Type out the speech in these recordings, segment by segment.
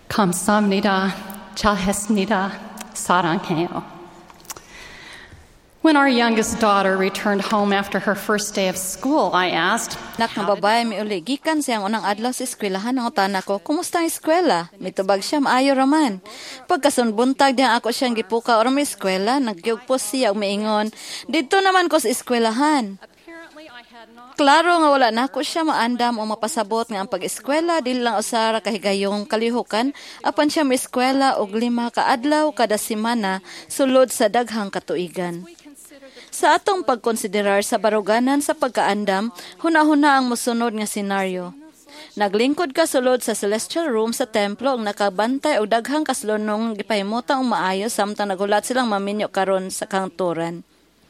감사합니다. 잘했습니다. 사랑해요. When our youngest daughter returned home after her first day of school, I asked, Nak nga babae mi uli gikan siyang unang adlaw sa eskwelahan ng utana ko, kumusta ang eskwela? Mitubag siya maayo raman. Pagkasun buntag diyan ako siyang gipuka or may eskwela, nagyugpos siya og maingon, dito naman ko sa eskwelahan. Klaro nga wala na ako siya maandam o mapasabot nga ang pag-eskwela dili lang usara kahigayong kalihukan apan siya may eskwela og 5 ka adlaw kada semana sulod sa daghang katuigan. Sa atong pagkonsiderar sa baruganan sa pagkaandam, huna-huna ang mosunod nga senaryo. Naglingkod ka sulod sa celestial room sa templo ang nakabantay og daghang kaslunong gipahimutang maayo samtang nagulat silang maminyo karon sa kanturan.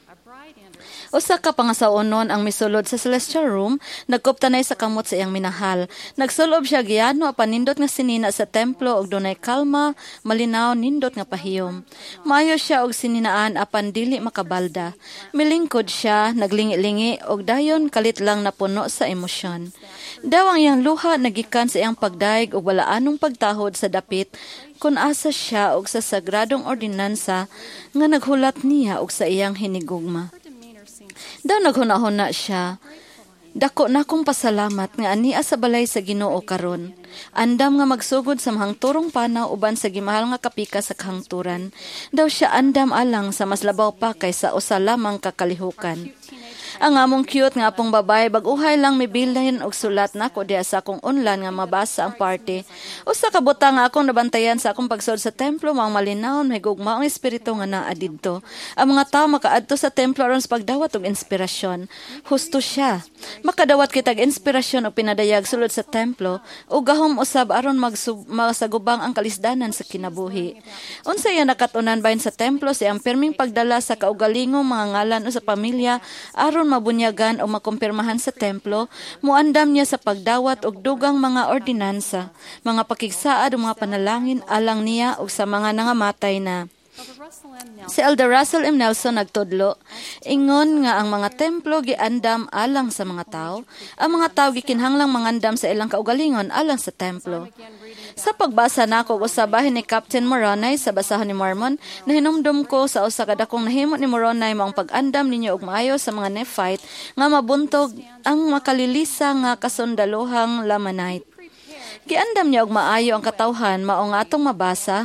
Usa ka pangasaunon ang misulod sa celestial room, nagkuptanay sa kamot sa iyang minahal. Nagsulob siya giyano apan nindot nga sinina sa templo og dunay kalma, malinaw nindot nga pahiyom. Maayo siya og sininaan apan dili makabalda. Milingkod siya, naglingi-lingi og dayon kalit lang napuno sa emosyon. Daw ang iyang luha nagikan sa iyang pagdaig og wala anong pagtahod sa dapit kun asa siya og sa sagradong ordinansa nga naghulat niya og sa iyang hinigugma. Daw naghuna-huna siya. Dako na kong pasalamat nga ania sa balay sa Ginoo karon. Andam nga magsugod sa mahangturong panaw uban sa gimahal nga kapika sa kahangturan. Daw siya andam alang sa mas labaw pa kaysa usa lamang kakalihukan. Ang among cute nga apong babae baguhay lang mibilhin og sulat nako diha sa akong unlan nga mabasa ang party. Usa ka butang nga akong nabantayan sa akong pagsud sa templo mao malinaw may gugma ang espiritu nga naa didto. Ang mga tawo makaadto sa templo aron sa pagdawat og inspirasyon. Husto siya. Makadawat kitag inspirasyon og pinadayag sulod sa templo ug gahom usab aron magsagubang ang kalisdanan sa kinabuhi. Unsay iya nakatunan bahin sa templo sa iyang perming pagdala sa kaugalingong mga ngalan o sa pamilya aron mabunyagan o makumpirmahan sa templo, muandam niya sa pagdawat og dugang mga ordinansa, mga pakigsaad o mga panalangin alang niya o sa mga nangamatay na. Si Elder Russell M. Nelson nagtudlo, ingon nga ang mga templo giandam alang sa mga tao, ang mga tao gikinhanglang mangandam sa ilang kaugalingon alang sa templo. Sa pagbasa nako og usabahin ni Captain Moronay sa Basahon ni Mormon, nahinumdum ko sa usa ka dakong nahimo ni Moronay maong pag-andam ninyo og maayo sa mga Nephite nga mabuntog ang makalilisa nga kasundalohang Lamanite. Giandam niya og maayo ang katawhan mao nga atong mabasa.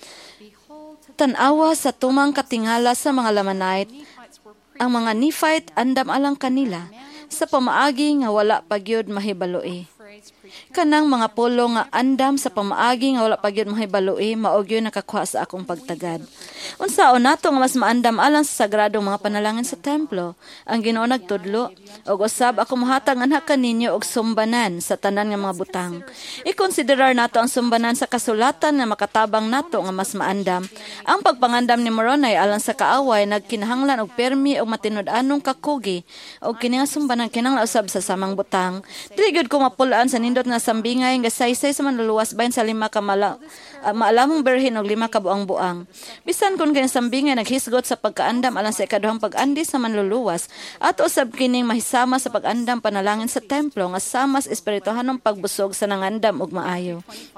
Tanawa sa tumang katingala sa mga Lamanite, ang mga Nephite andam alang kanila sa pamaagi nga wala pagyud mahibaloi. Kanang mga pulo nga andam sa pamaagi nga wala pagyud mahibaloi maog yun nakakuha sa akong pagtagad. Unsaon nato nga mas maandam alang sa sagradong mga panalangin sa templo? Ang Ginoo nagtudlo og usab ako mohatag anha kaninyo og sumbanan sa tanan nga mga butang. I-konsiderar nato ang sumbanan sa kasulatan nga makatabang nato nga mas maandam. Ang pagpangandam ni Moronay alang sa kaaway nagkinahanglan og permi og matinud-anong kakugi og kini nga sumbanan kinahanglan usab sa samang butang. Dili gyud ko mapulaan sa nindot nga sambingay nga saysay sa manluluwas bahin sa 5 ka maalamong berhin og 5 ka buang-buang. Bisan kun kini sambingay naghisgot sa pagkaandam alang sa ikaduhang pag-andi sa manluluwas at usab kining mahisama sa pag-andam panalangin sa templo nga sama sa espirituhanong pagbusog sa nangandam og maayo.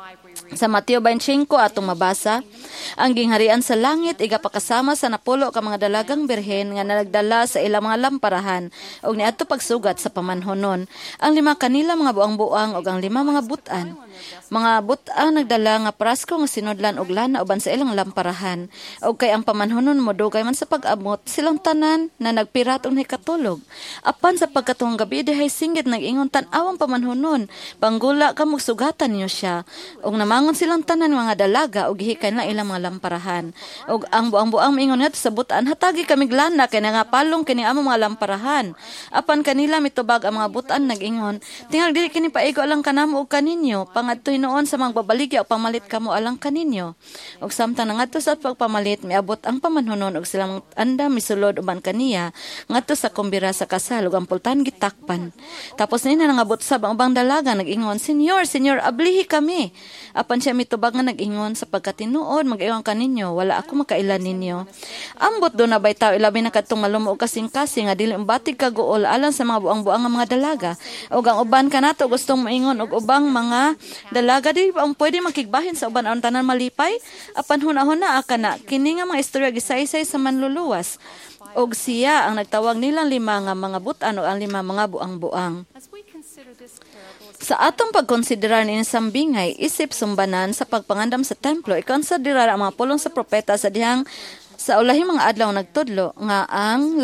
Sa Mateo 25 atong mabasa, ang gingharian sa langit igapakasama sa napulo ka mga dalagang birhen nga nagdala sa ilang mga lamparahan og niadto pagsugat sa pamanhonon. Ang 5 kanila mga buang-buang og ang 5 mga butan. Mga butan nagdala nga prasko nga sinudlan og lana uban sa ilang lamparahan. Og kay ang pamanhonon modugay man sa pag-amot silang tanan na nagpirat og hikatulog. Apan sa pagkatong gabi dihay singgit nag-ingon tan-awang pamanhonon, panggula ka sugatan niyo siya. Og namangon silang tanan mga dalaga og gihikay na ilang mga lamparahan. Og ang buang-buang miingon ngadto sa butan, hatagi kami lana kay nga palong kini among mga lamparahan. Apan kanila mitubag ang mga butan nag-ingon, tingal dili kini paigo alang kanamo og kaninyo, pangadto hinuon sa mga babaligya o pamalit kamo alang kaninyo. Og samtang ngadto sa pagpamalit miabot ang pamanhonon og silang andam misulod uban kaniya ngadto sa kumbira sa kasal ug ang pultan gitakpan. Tapos nina nangabot sab ang ubang dalaga nag-ingon, Senyor, ablihi kami. Apan siya mitubag nga nag-ingon sa pagkatinuod mag-iwan kaninyo, wala ako makailan ninyo. Ambot do na bay tao ilabi na kadtong malumuog kasing-kasing nga dili batig kaguol alang sa mga buang-buang nga mga dalaga. Og ang uban kanato gustong moingon ingon og ubang mga dalaga di ba ang pwede makigbahin sa uban aron tanan malipay apan hunahuna kana kini nga mga istorya gisaysay sa manluluwas og siya ang nagtawag nilang 5 nga mga butan o ang 5 mga buang-buang. Sa atong pagkonsiderar ni sambingay isip sumbanan sa pagpangandam sa templo ikonsiderar ang mga pulong sa propeta sa dihang sa ulahing mga adlaw nagtudlo nga ang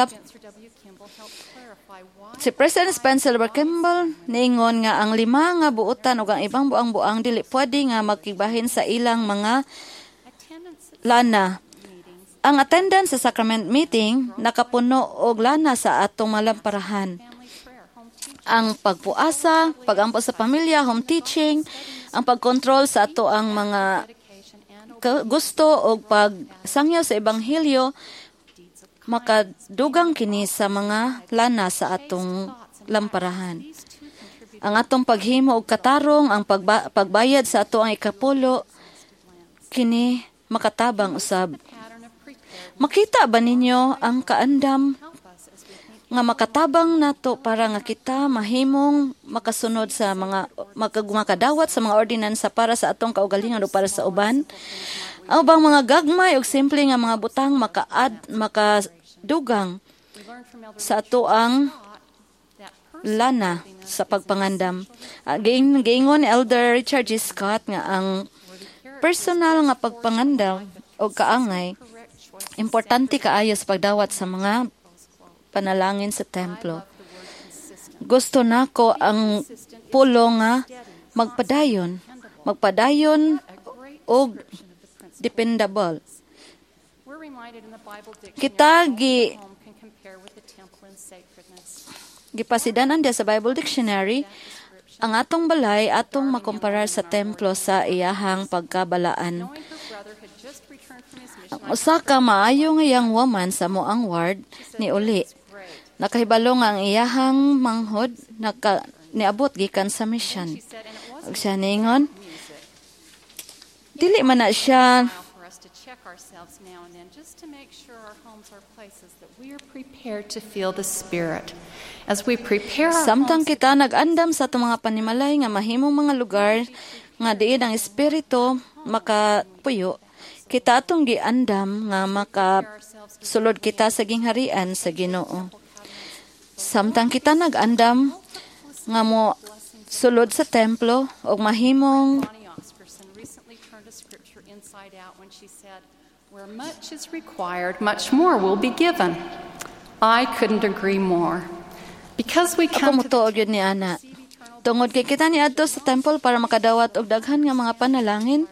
si President Spencer W. Kimball niingon nga ang 5 nga buotan ug ang ibang buang-buang dili pwede nga magkibahin sa ilang mga lana. Ang attendance sa sacrament meeting nakapuno og lana sa atong malamparahan. Ang pagpuasa, pagampo sa pamilya, home teaching, ang pagkontrol sa ato ang mga gusto o pagsangyaw sa ebanghelyo, makadugang kini sa mga lana sa atong lamparahan. Ang atong paghimo og katarong, ang pagbayad sa ato ang ikapulo, kini makatabang usab. Makita ba ninyo ang kaandam nga makatabang nato para nga kita mahimong makasunod sa mga makadawat sa mga ordinansa para sa atong kaugalingon o para sa uban? Ang bang mga gagmay o simple nga mga butang makadugang sa ato ang lana sa pagpangandam. Giingon ni Elder Richard G. Scott nga ang personal nga pagpangandam o kaangay importante kaayo sa pagdawat sa mga panalangin sa templo. Gusto nako ang pulo nga magpadayon og dependable. Kita gipasidanan dia sa Bible Dictionary ang atong balay atong makomparar sa templo sa iyahang pagkabalaan. Ang usa ka maayo nga young woman sa moang ward ni uli. Nakahibalo nga ang iyahang manghod niabot gikan sa mission. Ug siya ningon, dili man na siya samtang kita nag-andam sa itong mga panimalay nga mahimong mga lugar nga diin ang espiritu makapuyo. Kita atong giandam nga makasulod kita sa gingharian sa Ginoo. Samtang kita nag-andam nga mo sulod sa templo o mahimong where much is required, much more will be given. I couldn't agree more. Because we come to the ni ana. Tungod kay kita niadto sa temple para makadawat og daghan nga mga panalangin.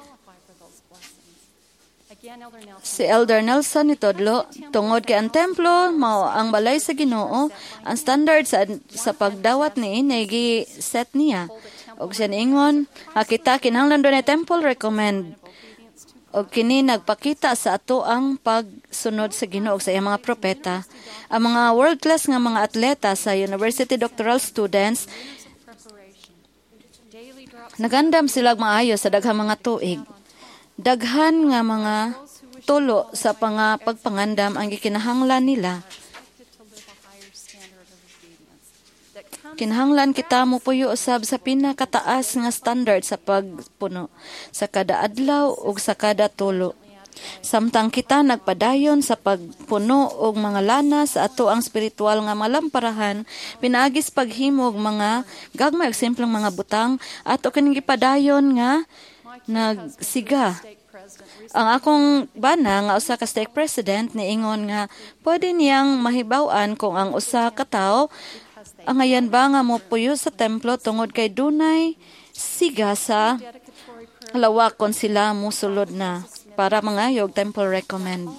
Si Elder Nelson nitodlo, tungod kay ang templo mao ang balay sa Ginoo, ang standard sa pagdawat ni gi-set niya. Og siya niingon, kita kinahanglan doon ay temple recommend. Og kini nagpakita sa ato ang pagsunod sa Ginoo sa iyang mga propeta. Ang mga world-class nga mga atleta sa university doctoral students, nagandam sila maayo sa daghang mga tuig. Daghan nga mga tulo sa pagpangandam ang gikinahanglan nila. Kinahanglan kita mo puyo usab sa pinakataas nga standard sa pagpuno sa kada adlaw ug sa kada tulo. Samtang kita nagpadayon sa pagpuno og mga lana sa ato ang spiritual nga malamparahan, pinaagis paghimog mga gagmay ug simpleng mga butang ato kining gipadayon nga nagsiga. Ang akong bana nga usa ka stake president niingon nga pwede niyang mahibaw-an kung ang usa ka tawo ang ayan ba nga mo puyo sa templo tungod kay dunay siga sa lawakon sila musulod na para mga yog temple recommend.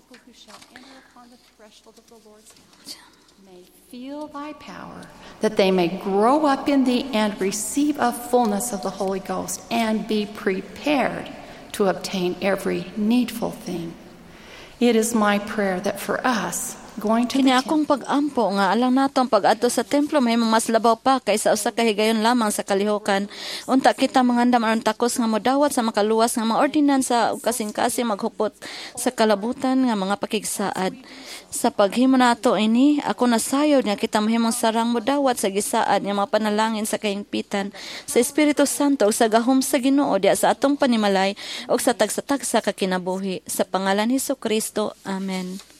May feel thy power, that they may grow up in thee and receive a fullness of the Holy Ghost and be prepared to obtain every needful thing. It is my prayer that for us, going to Kini the akong pag-ampo nga alang natong pag-adto sa templo may mas labaw pa kaysa usa ka higayon lamang sa kalihukan. Unta kita mangandam aron takos nga modawat sa makaluwas nga mga ordinansa ug kasing-kasing maghupot sa kalabutan nga mga pakigsaad. Sa paghimo nato ini, ako nasayod nga kita mahimong sarang modawat sa gisaad nga mga panalangin sa kahingpitan sa Espiritu Santo ug sa gahom sa Ginoo diha sa atong panimalay ug sa tagsa-tagsa ka kinabuhi. Sa pangalan ni Hesukristo. Amen.